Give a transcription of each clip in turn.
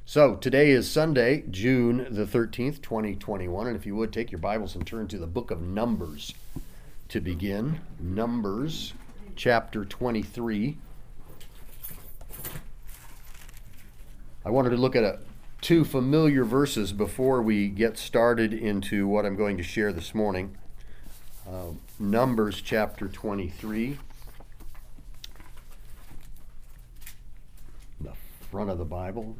So today is Sunday, June the 13th, 2021. And if you would, take your Bibles and turn to the book of Numbers to begin. Numbers chapter 23. I wanted to look at two familiar verses before we get started into what I'm going to share this morning. Numbers chapter 23. The front of the Bible.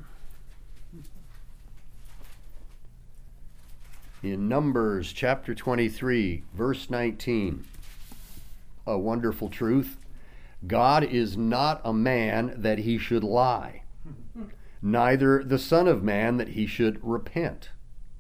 In Numbers chapter 23, verse 19, a wonderful truth. God is not a man that he should lie, neither the Son of Man that he should repent.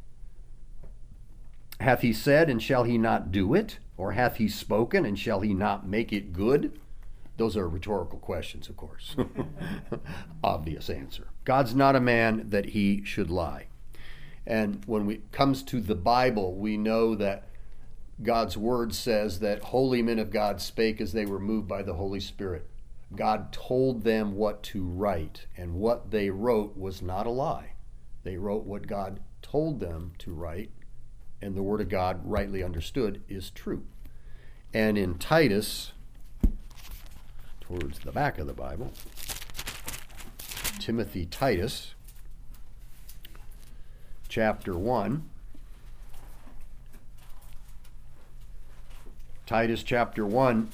Hath he said, and shall he not do it? Or hath he spoken, and shall he not make it good? Those are rhetorical questions, of course. Obvious answer. God's not a man that he should lie. And when it comes to the Bible, we know that God's word says that holy men of God spake as they were moved by the Holy Spirit. God told them what to write, and what they wrote was not a lie. They wrote what God told them to write, and the word of God, rightly understood, is true. And in Titus, towards the back of the Bible, Timothy Titus, chapter 1. Titus chapter 1.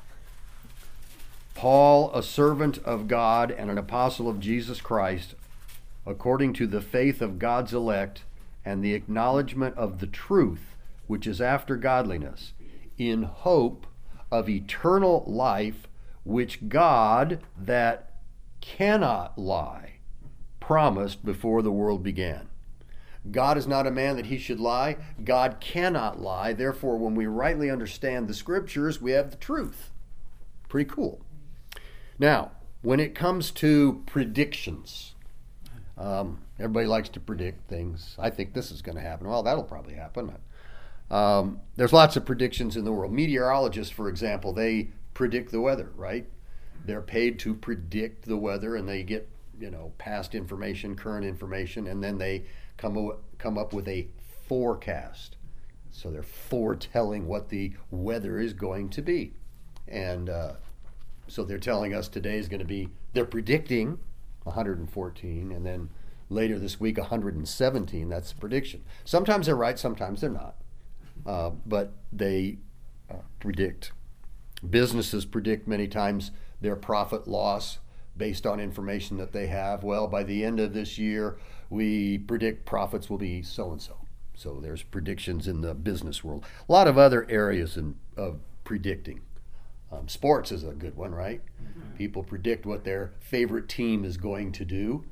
Paul, a servant of God and an apostle of Jesus Christ, according to the faith of God's elect and the acknowledgement of the truth which is after godliness, in hope of eternal life, which God, that cannot lie, promised before the world began. God is not a man that he should lie. God cannot lie. Therefore, when we rightly understand the scriptures, we have the truth. Pretty cool. Now, when it comes to predictions, everybody likes to predict things. I think this is going to happen. Well, that'll probably happen. There's lots of predictions in the world. Meteorologists, for example, they predict the weather, right? They're paid to predict the weather, and they get, past information, current information, and then they come up with a forecast. So they're foretelling what the weather is going to be. And so they're telling us today is going to be, they're predicting 114, and then later this week 117. That's the prediction. Sometimes they're right, sometimes they're not. But they predict. Businesses predict many times their profit loss based on information that they have. Well, by the end of this year, we predict profits will be so-and-so. So there's predictions in the business world. A lot of other areas of predicting. Sports is a good one, right? Mm-hmm. People predict what their favorite team is going to do.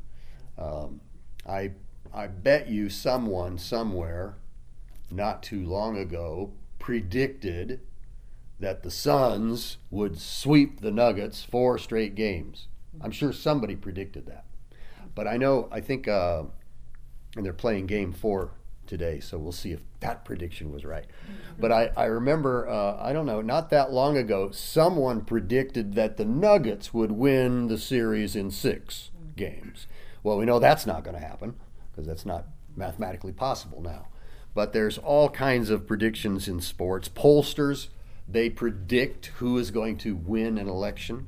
I bet you someone somewhere not too long ago predicted that the Suns would sweep the Nuggets 4 straight games. I'm sure somebody predicted that. But I think, and they're playing game 4 today, so we'll see if that prediction was right. But I remember, not that long ago, someone predicted that the Nuggets would win the series in 6 games. Well, we know that's not going to happen, because that's not mathematically possible now. But there's all kinds of predictions in sports. Pollsters, they predict who is going to win an election.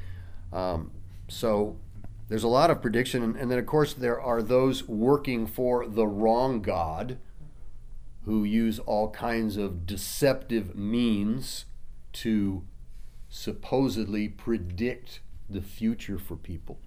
So there's a lot of prediction. And then, of course, there are those working for the wrong God who use all kinds of deceptive means to supposedly predict the future for people.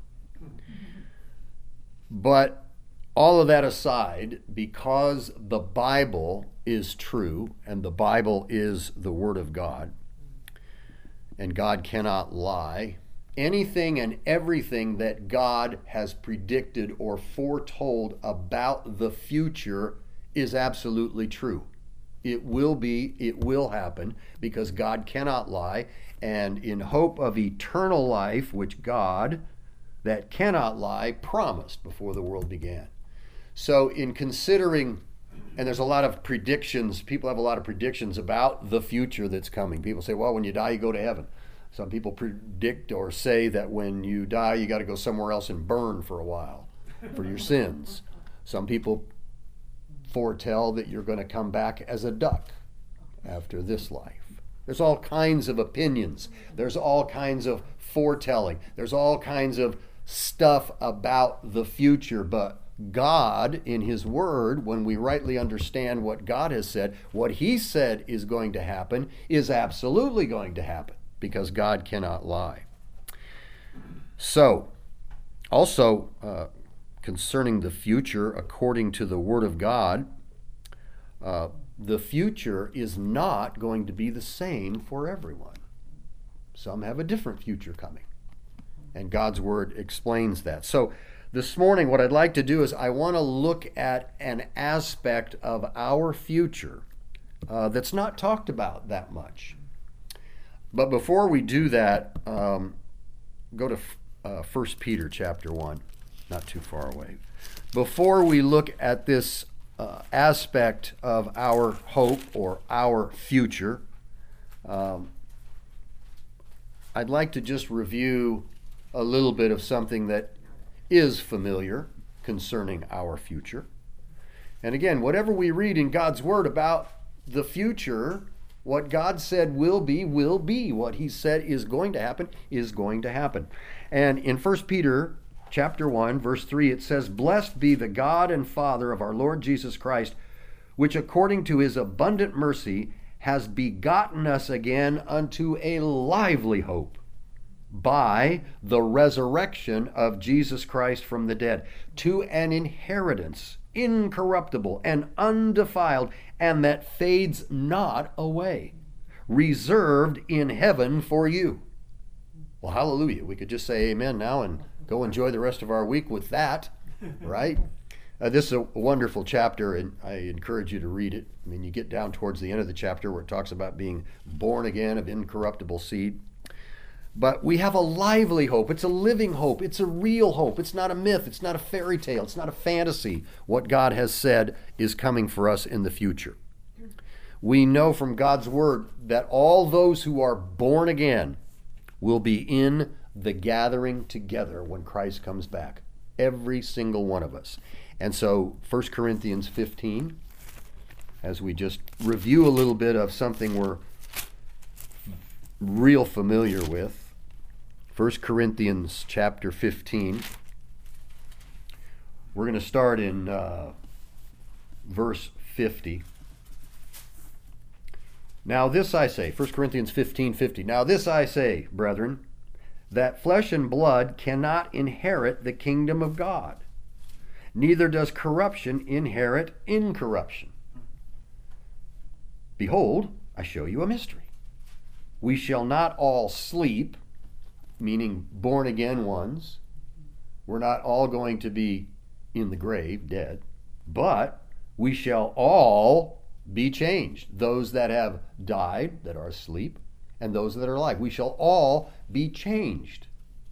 But all of that aside, because the Bible is true and the Bible is the Word of God, and God cannot lie, anything and everything that God has predicted or foretold about the future is absolutely true. It will be, it will happen, because God cannot lie, and in hope of eternal life, which God, that cannot lie, promised before the world began. So in considering, and there's a lot of predictions, people have a lot of predictions about the future that's coming. People say, well, when you die, you go to heaven. Some people predict or say that when you die, you got to go somewhere else and burn for a while. for your sins. Some people foretell that you're going to come back as a duck after this life. There's all kinds of opinions. There's all kinds of foretelling. There's all kinds of stuff about the future. But God, in His Word, when we rightly understand what God has said, what He said is going to happen is absolutely going to happen, because God cannot lie. So, also, concerning the future, according to the Word of God, the future is not going to be the same for everyone. Some have a different future coming, and God's Word explains that. So this morning, what I'd like to do is I want to look at an aspect of our future that's not talked about that much. But before we do that, go to 1 Peter chapter 1. Not too far away. Before we look at this aspect of our hope or our future, I'd like to just review a little bit of something that is familiar concerning our future. And again, whatever we read in God's Word about the future, what God said will be, will be. What He said is going to happen, is going to happen. And in 1 Peter chapter 1, verse 3, it says, "Blessed be the God and Father of our Lord Jesus Christ, which according to His abundant mercy has begotten us again unto a lively hope by the resurrection of Jesus Christ from the dead, to an inheritance incorruptible and undefiled, and that fades not away, reserved in heaven for you." Well, hallelujah. We could just say amen now and go enjoy the rest of our week with that, right? This is a wonderful chapter, and I encourage you to read it. I mean, you get down towards the end of the chapter where it talks about being born again of incorruptible seed. But we have a lively hope. It's a living hope. It's a real hope. It's not a myth. It's not a fairy tale. It's not a fantasy. What God has said is coming for us in the future. We know from God's Word that all those who are born again will be in the gathering together when Christ comes back. Every single one of us. And so 1 Corinthians 15, as we just review a little bit of something we're real familiar with. 1 Corinthians chapter 15. We're going to start in verse 50. Now this I say, 1 Corinthians 15:50. Now this I say, brethren, that flesh and blood cannot inherit the kingdom of God, neither does corruption inherit incorruption. Behold, I show you a mystery. We shall not all sleep, meaning born again ones. We're not all going to be in the grave, dead, but we shall all be changed. Those that have died, that are asleep, and those that are alive. We shall all be changed.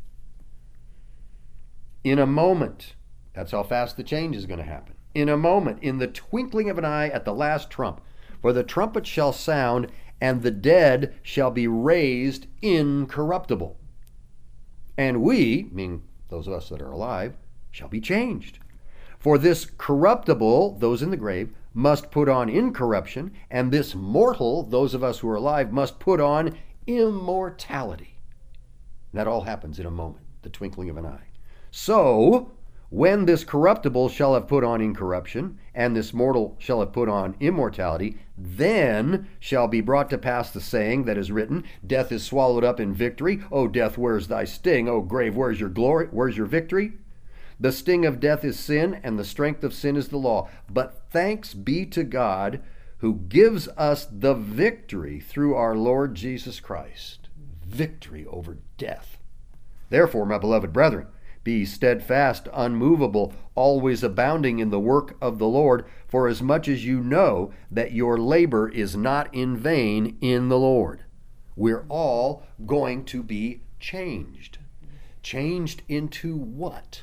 In a moment. That's how fast the change is going to happen. In a moment, in the twinkling of an eye, at the last trump. For the trumpet shall sound, and the dead shall be raised incorruptible. And we, meaning those of us that are alive, shall be changed. For this corruptible, those in the grave, must put on incorruption, and this mortal, those of us who are alive, must put on immortality. And that all happens in a moment, the twinkling of an eye. So, when this corruptible shall have put on incorruption, and this mortal shall have put on immortality, then shall be brought to pass the saying that is written, Death is swallowed up in victory. O death, where's thy sting? O grave, where's your glory? Where's your victory? The sting of death is sin, and the strength of sin is the law. But thanks be to God, who gives us the victory through our Lord Jesus Christ. Victory over death. Therefore, my beloved brethren, be steadfast, unmovable, always abounding in the work of the Lord, for as much as you know that your labor is not in vain in the Lord. We're all going to be changed. Changed into what?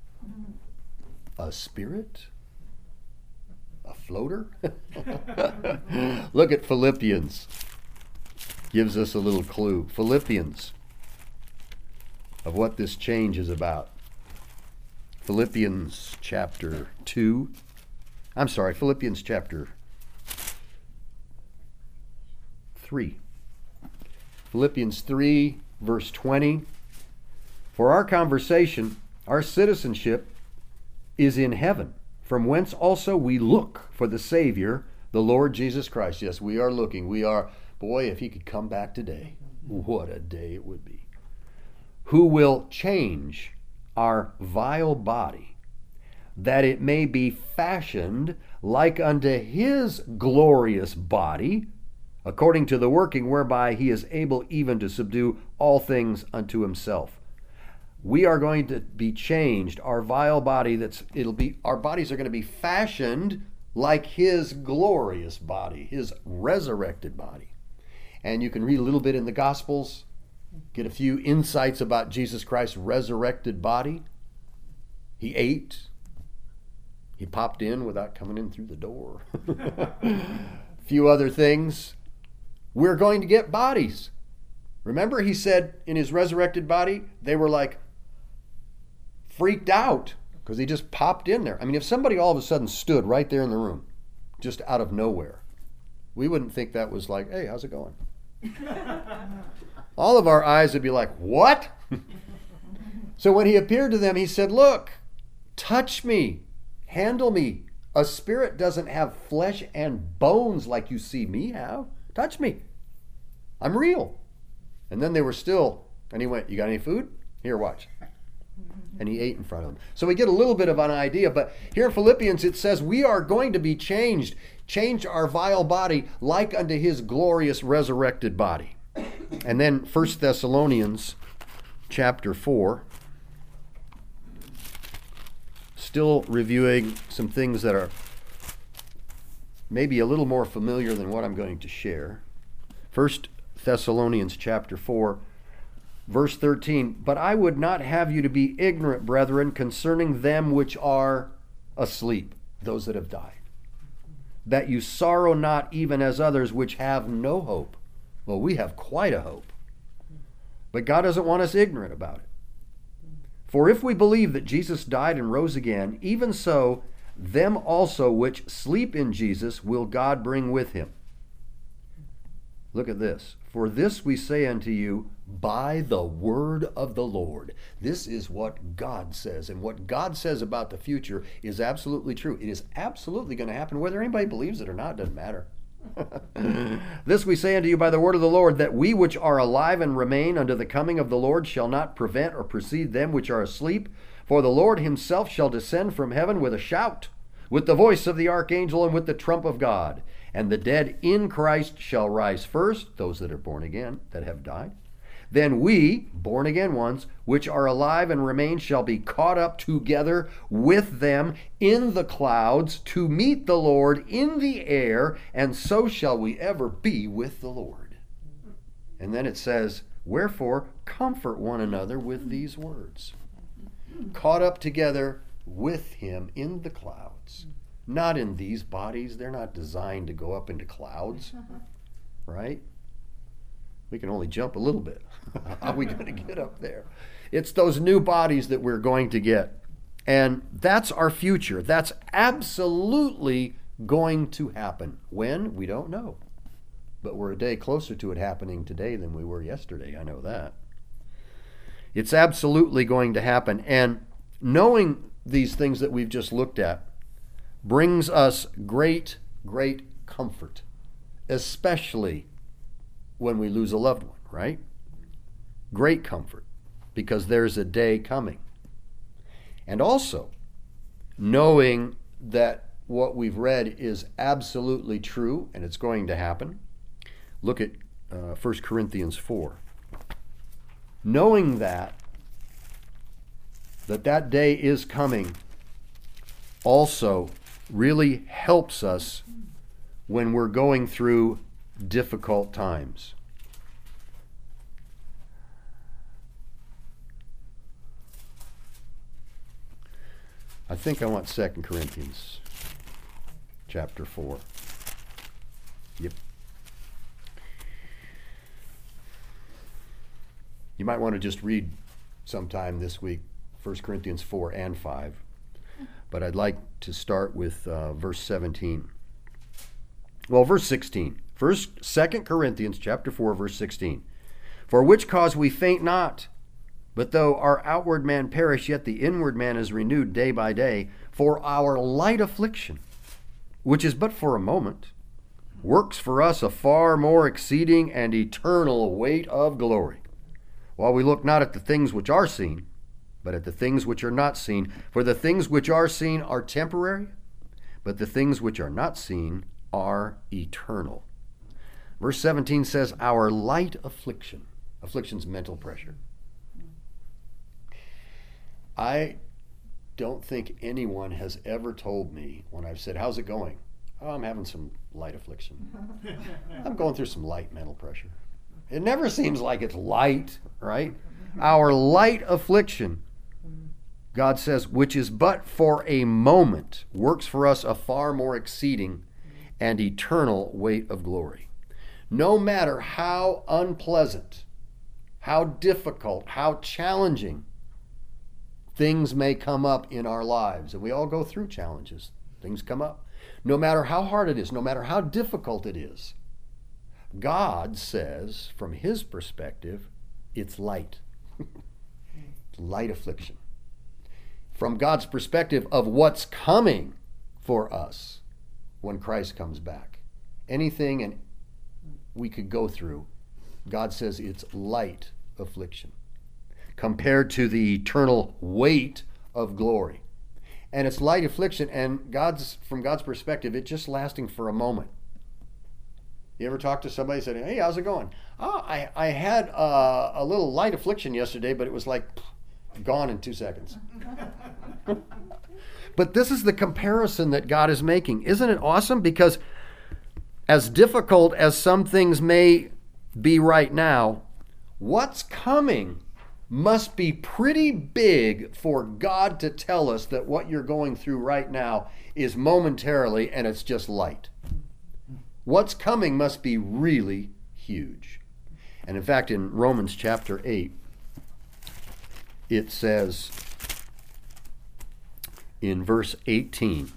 A spirit? A floater? Look at Philippians. Gives us a little clue. Philippians, of what this change is about. Philippians chapter 2. I'm sorry, Philippians chapter 3. Philippians 3, verse 20. For our conversation, our citizenship is in heaven, from whence also we look for the Savior, the Lord Jesus Christ. Yes, we are looking. We are, boy, if he could come back today, what a day it would be. Who will change our vile body, that it may be fashioned like unto his glorious body, according to the working whereby he is able even to subdue all things unto himself. We are going to be changed. Our vile body, our bodies are going to be fashioned like his glorious body, his resurrected body. And you can read a little bit in the Gospels, get a few insights about Jesus Christ's resurrected body. He ate. He popped in without coming in through the door. A few other things. We're going to get bodies. Remember, he said in his resurrected body, they were like freaked out because he just popped in there. I mean, if somebody all of a sudden stood right there in the room, just out of nowhere, we wouldn't think that was like, hey, how's it going? All of our eyes would be like, what? So when he appeared to them, he said, look, touch me, handle me. A spirit doesn't have flesh and bones like you see me have. Touch me. I'm real. And then they were still, and he went, you got any food? Here, watch. And he ate in front of them. So we get a little bit of an idea, but here in Philippians it says we are going to be changed, change our vile body like unto his glorious resurrected body. And then 1 Thessalonians chapter 4, still reviewing some things that are maybe a little more familiar than what I'm going to share. 1 Thessalonians chapter 4, verse 13, but I would not have you to be ignorant, brethren, concerning them which are asleep, those that have died, that you sorrow not even as others which have no hope. Well, we have quite a hope, but God doesn't want us ignorant about it. For if we believe that Jesus died and rose again, even so, them also which sleep in Jesus will God bring with him. Look at this. For this we say unto you by the word of the Lord. This is what God says. And what God says about the future is absolutely true. It is absolutely going to happen. Whether anybody believes it or not, doesn't matter. This we say unto you by the word of the Lord, that we which are alive and remain unto the coming of the Lord shall not prevent or precede them which are asleep. For the Lord himself shall descend from heaven with a shout, with the voice of the archangel, and with the trump of God. And the dead in Christ shall rise first, those that are born again, that have died. Then we, born again ones, which are alive and remain, shall be caught up together with them in the clouds to meet the Lord in the air, and so shall we ever be with the Lord. And then it says, wherefore comfort one another with these words. Caught up together with him in the clouds. Not in these bodies. They're not designed to go up into clouds, right? We can only jump a little bit. How are we going to get up there? It's those new bodies that we're going to get. And that's our future. That's absolutely going to happen. When? We don't know. But we're a day closer to it happening today than we were yesterday. I know that. It's absolutely going to happen. And knowing these things that we've just looked at brings us great, great comfort, especially when we lose a loved one, right? Great comfort, because there's a day coming. And also, knowing that what we've read is absolutely true and it's going to happen. Look at 1 Corinthians 4. Knowing that day is coming also really helps us when we're going through difficult times. I think I want 2 Corinthians chapter 4. Yep. You might want to just read sometime this week 1 Corinthians 4 and 5. But I'd like to start with verse 17. Well, verse 16. 2 Corinthians chapter 4, verse 16. For which cause we faint not, but though our outward man perish, yet the inward man is renewed day by day. For our light affliction, which is but for a moment, works for us a far more exceeding and eternal weight of glory. While we look not at the things which are seen, but at the things which are not seen. For the things which are seen are temporary, but the things which are not seen are eternal. Verse 17 says, our light affliction. Affliction's mental pressure. I don't think anyone has ever told me when I've said, how's it going? Oh, I'm having some light affliction. I'm going through some light mental pressure. It never seems like it's light, right? Our light affliction, God says, which is but for a moment, works for us a far more exceeding and eternal weight of glory. No matter how unpleasant, how difficult, how challenging things may come up in our lives, and we all go through challenges, things come up. No matter how hard it is, no matter how difficult it is, God says, from his perspective, it's light. Light affliction. From God's perspective of what's coming for us when Christ comes back. Anything and we could go through, God says it's light affliction compared to the eternal weight of glory. And it's light affliction, and from God's perspective, it's just lasting for a moment. You ever talk to somebody and said, hey, how's it going? Oh, I had a little light affliction yesterday, but it was like gone in 2 seconds. But this is the comparison that God is making. Isn't it awesome? Because as difficult as some things may be right now, what's coming must be pretty big for God to tell us that what you're going through right now is momentarily and it's just light. What's coming must be really huge. And in fact, in Romans chapter 8, it says in verse 18,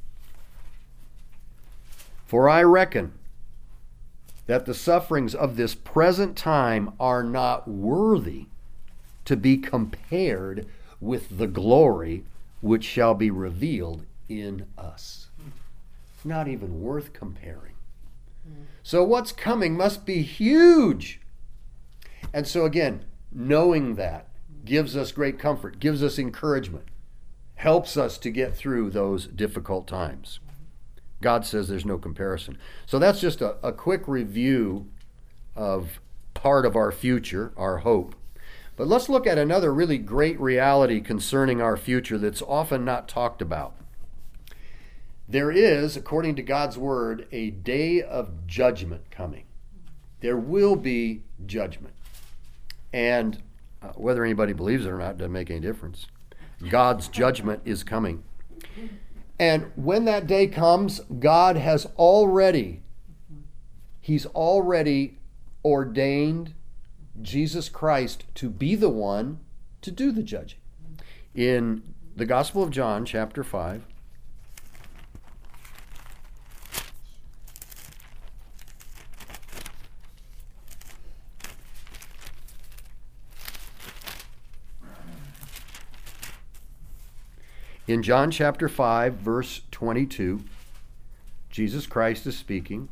for I reckon that the sufferings of this present time are not worthy to be compared with the glory which shall be revealed in us. Not even worth comparing. So what's coming must be huge. And so again, knowing that gives us great comfort, gives us encouragement, helps us to get through those difficult times. God says there's no comparison. So that's just a quick review of part of our future, our hope. But let's look at another really great reality concerning our future that's often not talked about. There is, according to God's word, a day of judgment coming. There will be judgment. And whether anybody believes it or not doesn't make any difference. God's judgment is coming. And when that day comes, God has already, he's already ordained Jesus Christ to be the one to do the judging. In the Gospel of John, chapter 5, in John chapter 5, verse 22, Jesus Christ is speaking.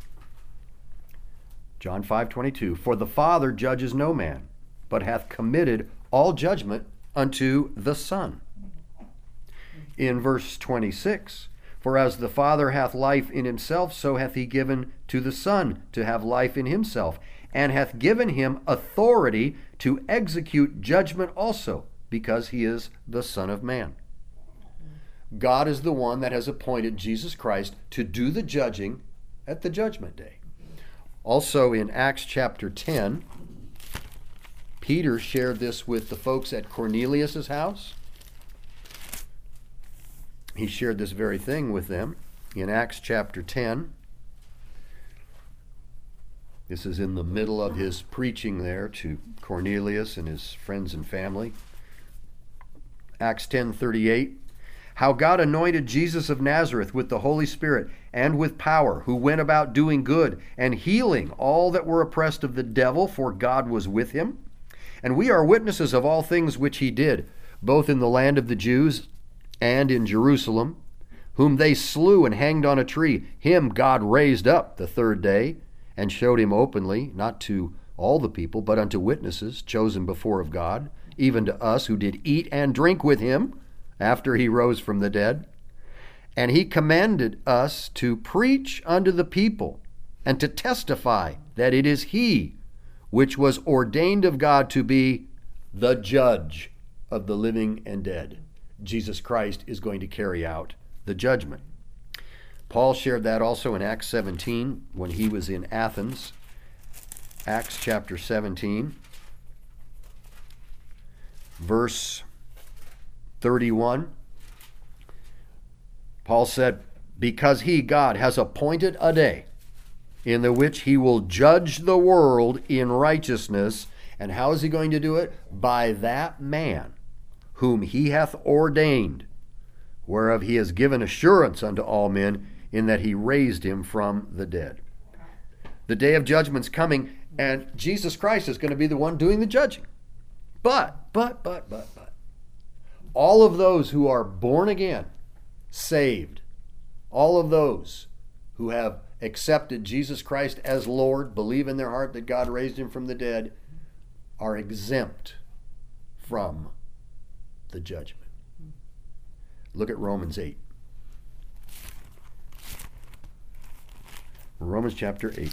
John 5:22, for the Father judges no man, but hath committed all judgment unto the Son. In verse 26, for as the Father hath life in himself, so hath he given to the Son to have life in himself, and hath given him authority to execute judgment also, because he is the Son of Man. God is the one that has appointed Jesus Christ to do the judging at the judgment day. Also in Acts chapter 10, Peter shared this with the folks at Cornelius' house. He shared this very thing with them in Acts chapter 10. This is in the middle of his preaching there to Cornelius and his friends and family. Acts 10:38. How God anointed Jesus of Nazareth with the Holy Spirit and with power, who went about doing good and healing all that were oppressed of the devil, for God was with him. And we are witnesses of all things which he did, both in the land of the Jews and in Jerusalem, whom they slew and hanged on a tree. Him God raised up the third day and showed him openly, not to all the people, but unto witnesses chosen before of God, even to us who did eat and drink with him after he rose from the dead. And he commanded us to preach unto the people and to testify that it is he which was ordained of God to be the judge of the living and dead. Jesus Christ is going to carry out the judgment. Paul shared that also in Acts 17 when he was in Athens. Acts chapter 17, verse 31. Paul said, because he, God, has appointed a day in the which he will judge the world in righteousness. And how is he going to do it? By that man whom he hath ordained, whereof he has given assurance unto all men, in that he raised him from the dead. The day of judgment's coming, and Jesus Christ is going to be the one doing the judging. But, all of those who are born again, saved, all of those who have accepted Jesus Christ as Lord, believe in their heart that God raised him from the dead, are exempt from the judgment. Look at Romans 8. Romans chapter 8.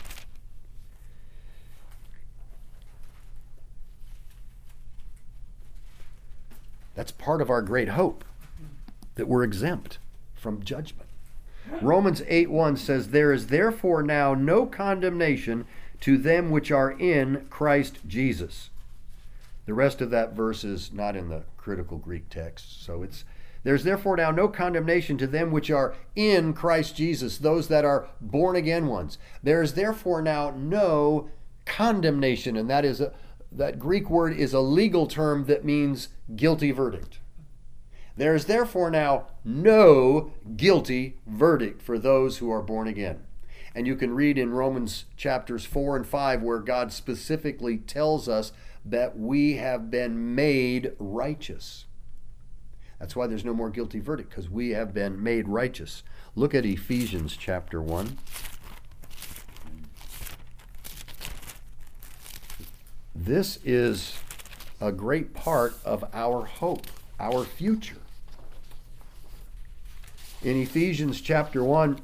That's part of our great hope, that we're exempt from judgment. Romans 8:1 says, there is therefore now no condemnation to them which are in Christ Jesus. The rest of that verse is not in the critical Greek text, so it's, there's therefore now no condemnation to them which are in Christ Jesus, those that are born again ones. There is therefore now no condemnation, and that Greek word is a legal term that means guilty verdict. There is therefore now no guilty verdict for those who are born again. And you can read in Romans chapters 4 and 5 where God specifically tells us that we have been made righteous. That's why there's no more guilty verdict, because we have been made righteous. Look at Ephesians chapter 1. This is a great part of our hope, our future. In Ephesians chapter 1,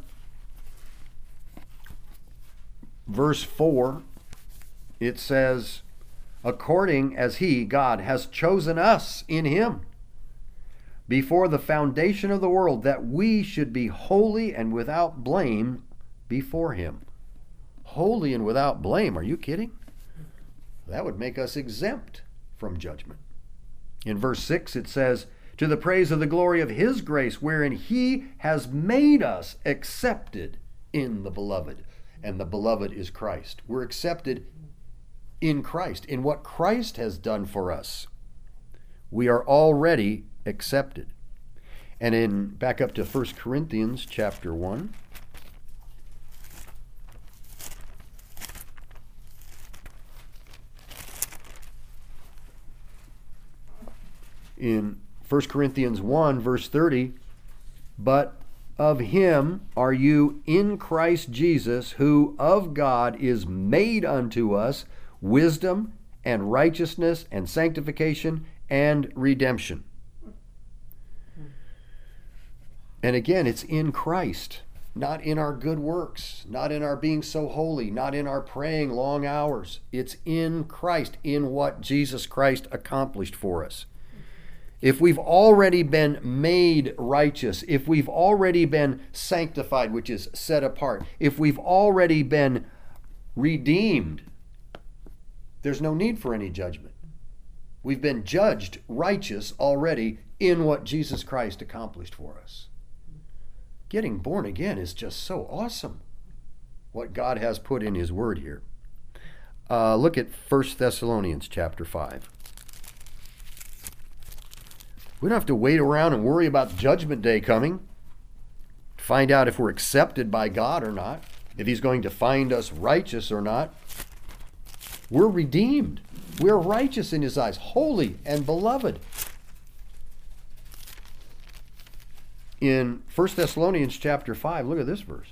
verse 4, it says, according as he, God, has chosen us in him before the foundation of the world, that we should be holy and without blame before him. Holy and without blame, are you kidding? That would make us exempt from judgment. In verse 6 it says, to the praise of the glory of his grace, wherein he has made us accepted in the beloved. And the beloved is Christ. We're accepted in Christ, in what Christ has done for us. We are already accepted. And back up to 1 Corinthians chapter 1. In 1 Corinthians 1, verse 30, but of him are you in Christ Jesus, who of God is made unto us wisdom and righteousness and sanctification and redemption. And again, it's in Christ, not in our good works, not in our being so holy, not in our praying long hours. It's in Christ, in what Jesus Christ accomplished for us. If we've already been made righteous, if we've already been sanctified, which is set apart, if we've already been redeemed, there's no need for any judgment. We've been judged righteous already in what Jesus Christ accomplished for us. Getting born again is just so awesome, what God has put in his word here. Look at 1 Thessalonians chapter 5. We don't have to wait around and worry about Judgment Day coming to find out if we're accepted by God or not, if he's going to find us righteous or not. We're redeemed. We're righteous in his eyes, holy and beloved. In 1 Thessalonians chapter 5, look at this verse.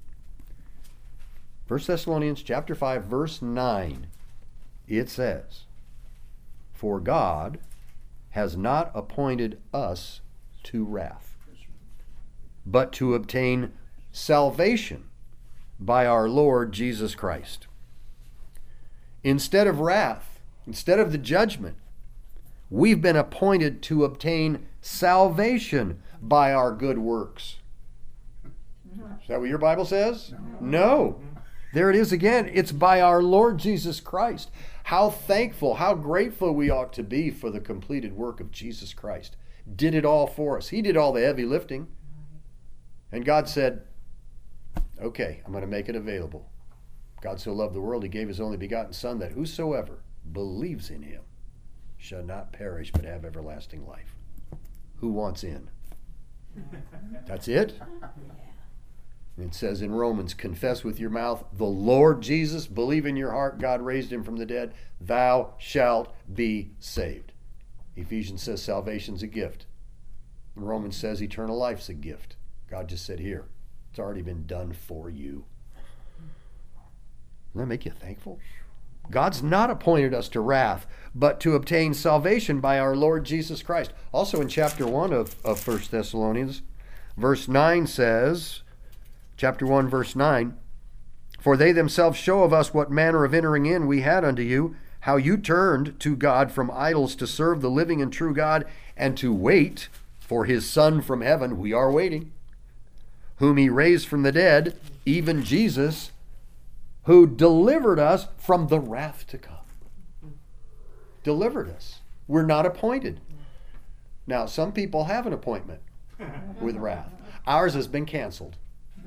1 Thessalonians chapter 5, verse 9, it says, "For God has not appointed us to wrath, but to obtain salvation by our Lord Jesus Christ." Instead of wrath, instead of the judgment, we've been appointed to obtain salvation by our good works. Is that what your Bible says? No. There it is again. It's by our Lord Jesus Christ. How thankful, how grateful we ought to be for the completed work of Jesus Christ. Did it all for us. He did all the heavy lifting. And God said, okay, I'm going to make it available. God so loved the world, he gave his only begotten Son, that whosoever believes in him shall not perish but have everlasting life. Who wants in? That's it? It says in Romans, confess with your mouth the Lord Jesus, believe in your heart God raised him from the dead, thou shalt be saved. Ephesians says salvation's a gift. Romans says eternal life's a gift. God just said, here, it's already been done for you. Doesn't that make you thankful? God's not appointed us to wrath, but to obtain salvation by our Lord Jesus Christ. Also in chapter 1 of 1 Thessalonians, verse 9 says, chapter 1, verse 9, "For they themselves show of us what manner of entering in we had unto you, how you turned to God from idols to serve the living and true God, and to wait for his Son from heaven," we are waiting, "whom he raised from the dead, even Jesus, who delivered us from the wrath to come." Delivered us. We're not appointed. Now, some people have an appointment with wrath. Ours has been canceled.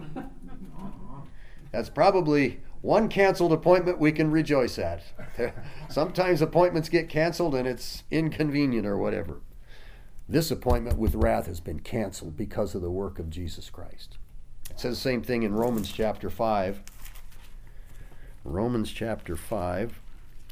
That's probably one canceled appointment we can rejoice at. Sometimes appointments get canceled and it's inconvenient or whatever. This appointment with wrath has been canceled because of the work of Jesus Christ. It says the same thing in Romans chapter 5. Romans chapter 5.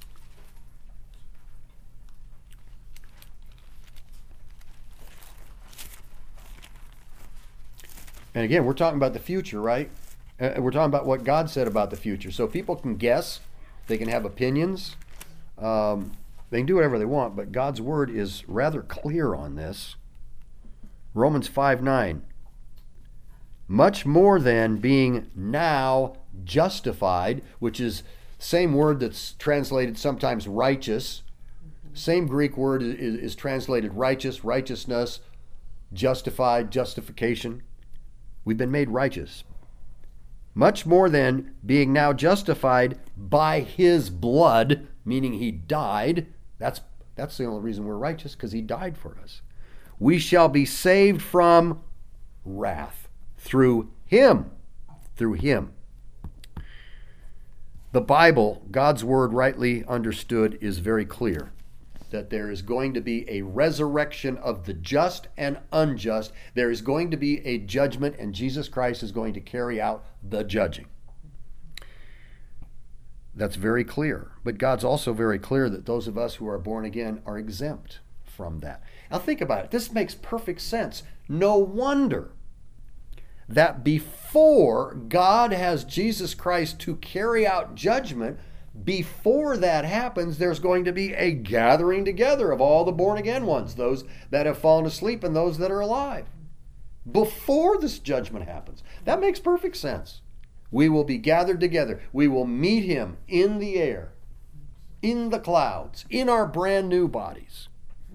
And again, we're talking about the future, right? We're talking about what God said about the future. So people can guess, they can have opinions, they can do whatever they want, but God's word is rather clear on this. Romans 5:9. "Much more than being now justified," which is same word that's translated sometimes righteous. Same Greek word is translated righteous, righteousness, justified, justification. We've been made righteous. "Much more than being now justified by his blood," meaning he died. That's the only reason we're righteous, because he died for us. "We shall be saved from wrath through him." Through him. The Bible, God's word rightly understood, is very clear that there is going to be a resurrection of the just and unjust. There is going to be a judgment, and Jesus Christ is going to carry out the judging. That's very clear. But God's also very clear that those of us who are born again are exempt from that. Now think about it. This makes perfect sense. No wonder that before God has Jesus Christ to carry out judgment, before that happens, there's going to be a gathering together of all the born again ones, those that have fallen asleep and those that are alive. Before this judgment happens. That makes perfect sense. We will be gathered together. We will meet him in the air, in the clouds, in our brand new bodies.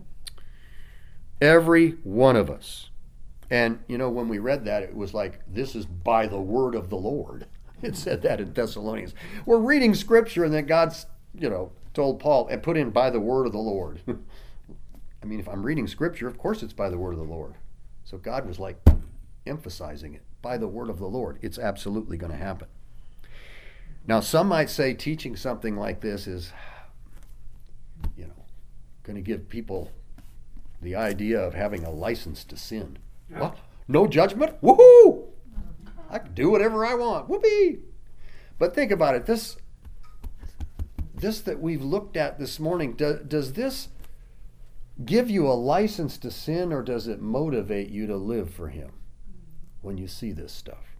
Every one of us. And, you know, when we read that, it was like, this is by the word of the Lord. It said that in Thessalonians. We're reading scripture and then God's, told Paul, and put in by the word of the Lord. I mean, if I'm reading scripture, of course it's by the word of the Lord. So God was like emphasizing it. By the word of the Lord. It's absolutely going to happen. Now, some might say teaching something like this is, going to give people the idea of having a license to sin. What? No judgment? Woohoo! I can do whatever I want. Whoopee! But think about it. This that we've looked at this morning, does this give you a license to sin, or does it motivate you to live for Him when you see this stuff?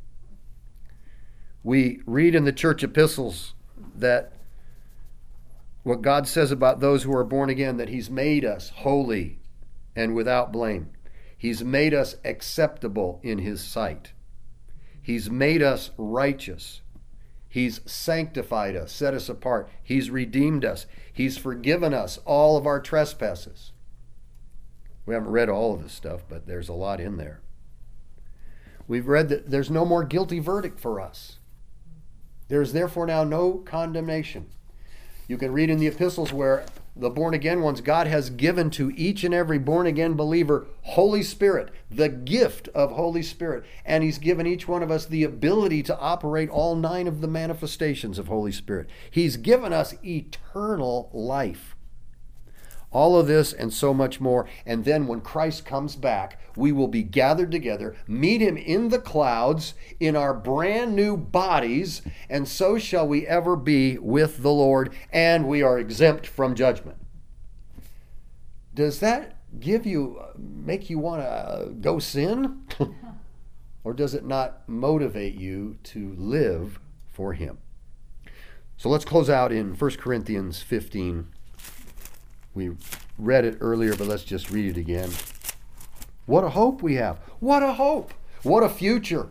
We read in the church epistles that what God says about those who are born again, that He's made us holy and without blame. He's made us acceptable in His sight. He's made us righteous. He's sanctified us, set us apart. He's redeemed us. He's forgiven us all of our trespasses. We haven't read all of this stuff, but there's a lot in there. We've read that there's no more guilty verdict for us. There's therefore now no condemnation. You can read in the epistles where the born-again ones, God has given to each and every born-again believer Holy Spirit, the gift of Holy Spirit. And He's given each one of us the ability to operate all 9 of the manifestations of Holy Spirit. He's given us eternal life. All of this and so much more. And then when Christ comes back, we will be gathered together, meet Him in the clouds in our brand new bodies, and so shall we ever be with the Lord, and we are exempt from judgment. Does that make you want to go sin? Or does it not motivate you to live for Him? So let's close out in 1 Corinthians 15. We read it earlier, but let's just read it again. What a hope we have. What a hope. What a future.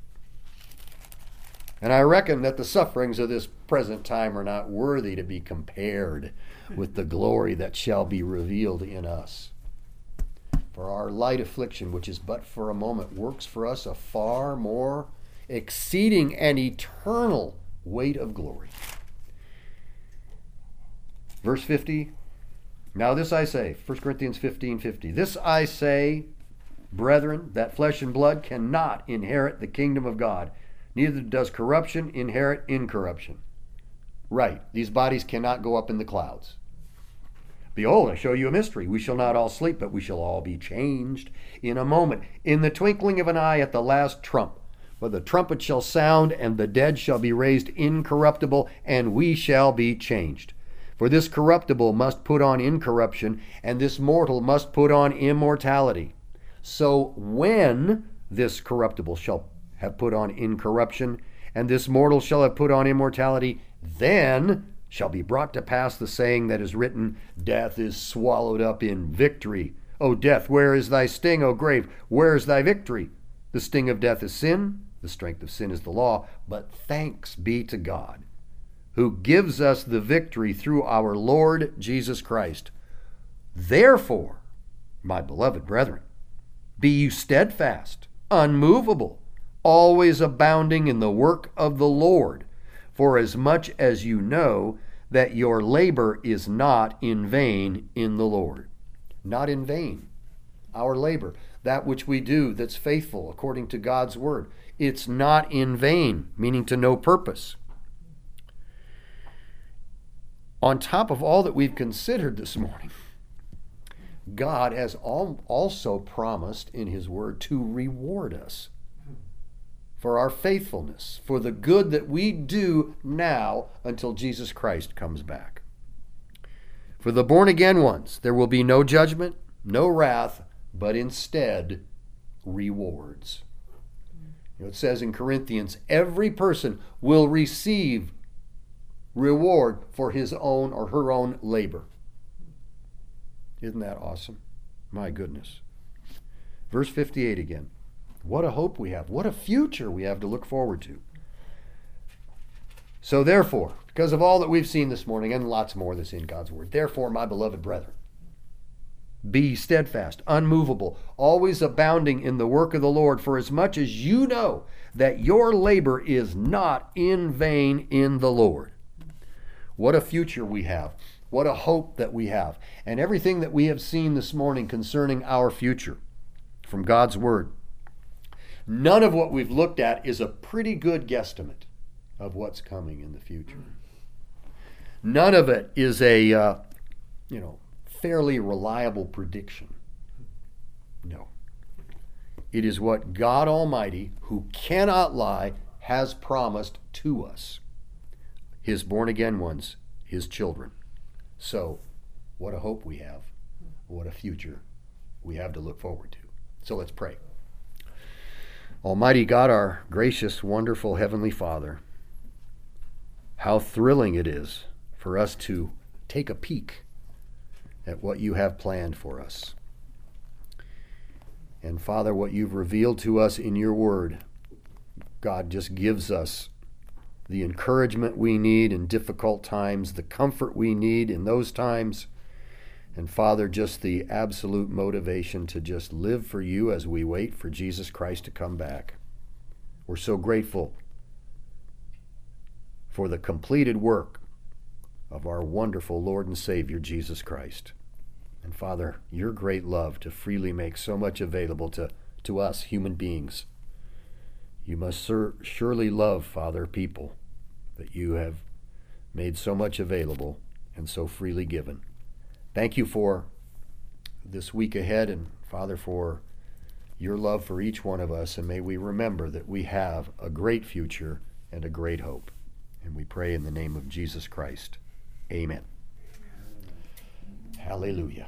And I reckon that the sufferings of this present time are not worthy to be compared with the glory that shall be revealed in us. For our light affliction, which is but for a moment, works for us a far more exceeding and eternal weight of glory. Verse 50. Now this I say, 1 Corinthians 15:50. This I say, brethren, that flesh and blood cannot inherit the kingdom of God, neither does corruption inherit incorruption. Right, these bodies cannot go up in the clouds. Behold, I show you a mystery. We shall not all sleep, but we shall all be changed in a moment, in the twinkling of an eye, at the last trump. For the trumpet shall sound, and the dead shall be raised incorruptible, and we shall be changed. For this corruptible must put on incorruption, and this mortal must put on immortality. So when this corruptible shall have put on incorruption, and this mortal shall have put on immortality, then shall be brought to pass the saying that is written, Death is swallowed up in victory. O death, where is thy sting? O grave, where is thy victory? The sting of death is sin, the strength of sin is the law, but thanks be to God, who gives us the victory through our Lord Jesus Christ. Therefore, my beloved brethren, be you steadfast, unmovable, always abounding in the work of the Lord, for as much as you know that your labor is not in vain in the Lord. Not in vain. Our labor, that which we do that's faithful according to God's word, it's not in vain, meaning to no purpose. On top of all that we've considered this morning, God has also promised in His word to reward us for our faithfulness, for the good that we do now until Jesus Christ comes back. For the born-again ones, there will be no judgment, no wrath, but instead rewards. It says in Corinthians, every person will receive reward for his own or her own labor. Isn't that awesome? My goodness. Verse 58 again. What a hope we have. What a future we have to look forward to. So therefore, because of all that we've seen this morning, and lots more that's in God's word, therefore, my beloved brethren, be steadfast, unmovable, always abounding in the work of the Lord, for as much as you know that your labor is not in vain in the Lord. What a future we have. What a hope that we have. And everything that we have seen this morning concerning our future from God's word, none of what we've looked at is a pretty good guesstimate of what's coming in the future. None of it is a fairly reliable prediction No. It is what God Almighty, who cannot lie, has promised to us, his born-again ones, his children. So, what a hope we have. What a future we have to look forward to. So let's pray. Almighty God, our gracious, wonderful Heavenly Father, how thrilling it is for us to take a peek at what you have planned for us. And Father, what you've revealed to us in your word, God, just gives us the encouragement we need in difficult times, the comfort we need in those times, and Father, just the absolute motivation to just live for you as we wait for Jesus Christ to come back. We're so grateful for the completed work of our wonderful Lord and Savior, Jesus Christ. And Father, your great love to freely make so much available to us, human beings. You must surely love, Father, people that you have made so much available and so freely given. Thank you for this week ahead, and Father, for your love for each one of us, and may we remember that we have a great future and a great hope. And we pray in the name of Jesus Christ. Amen. Hallelujah.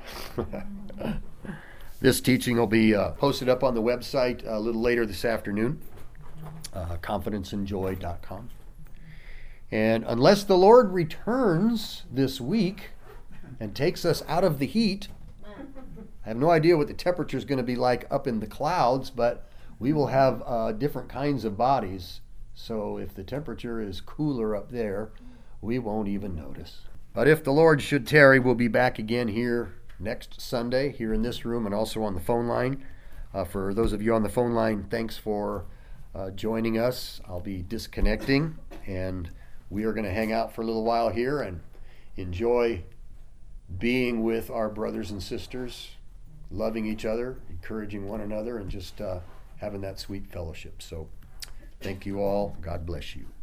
This teaching will be posted up on the website a little later this afternoon, confidenceandjoy.com. And unless the Lord returns this week and takes us out of the heat, I have no idea what the temperature is going to be like up in the clouds, but we will have different kinds of bodies. So if the temperature is cooler up there, we won't even notice. But if the Lord should tarry, we'll be back again here next Sunday, here in this room and also on the phone line. For those of you on the phone line, thanks for joining us. I'll be disconnecting, and we are going to hang out for a little while here and enjoy being with our brothers and sisters, loving each other, encouraging one another, and just having that sweet fellowship. So thank you all. God bless you.